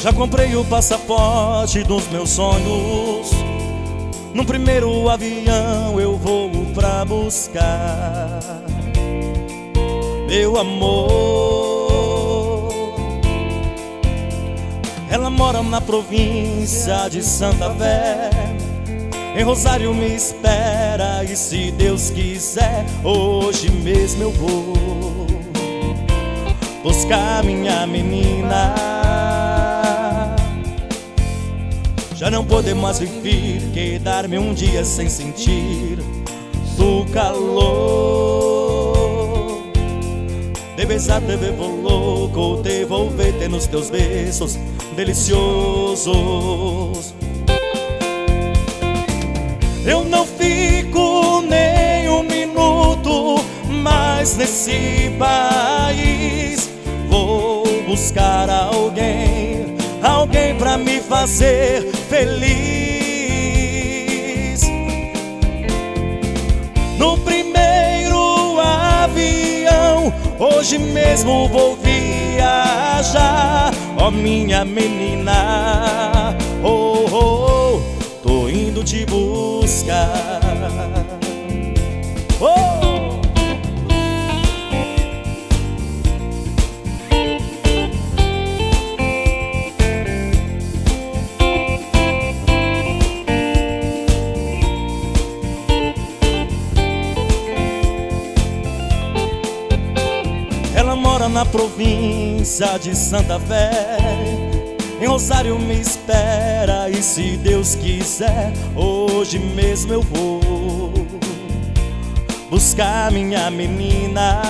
Já comprei o passaporte dos meus sonhos. No primeiro avião eu vou pra buscar meu amor. Ela mora na província de Santa Fé, em Rosário me espera, e se Deus quiser, hoje mesmo eu vou buscar minha menina. Já não podemos mais viver, quedar-me um dia sem sentir o calor de besar-te louco, te envolver-te nos teus beijos deliciosos. Eu não fico nem um minuto mais nesse país. Vou buscar alguém pra me fazer feliz. No primeiro avião, hoje mesmo vou viajar. Oh, minha menina, oh, oh, tô indo te buscar. Oh! Ela mora na província de Santa Fé, em Rosário me espera, e se Deus quiser, hoje mesmo eu vou buscar minha menina.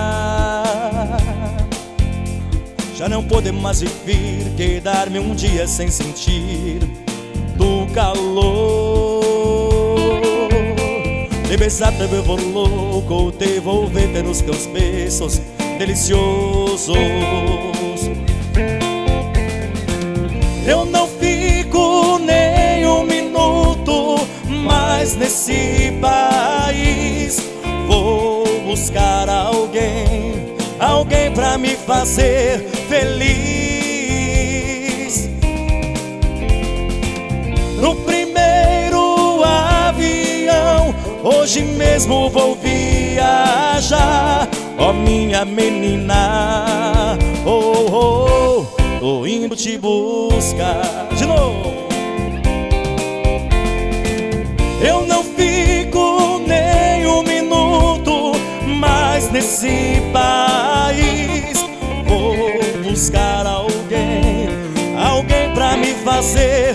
Já não podemos mais viver, quedar-me um dia sem sentir do calor de besar-te louco, te envolver-te nos teus beijos deliciosos. Eu não fico nem um minuto mais nesse país. Vou buscar alguém pra me fazer feliz. No primeiro avião, hoje mesmo vou viajar. Oh, minha menina, oh, oh, tô indo te buscar. De novo. Eu não fico nem um minuto mais nesse país. Vou buscar alguém pra me fazer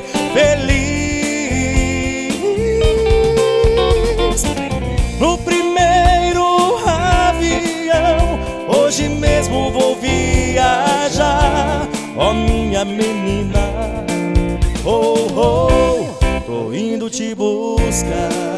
feliz. No primeiro avião, hoje mesmo vou viajar. Oh, minha menina, oh, oh, tô indo te buscar.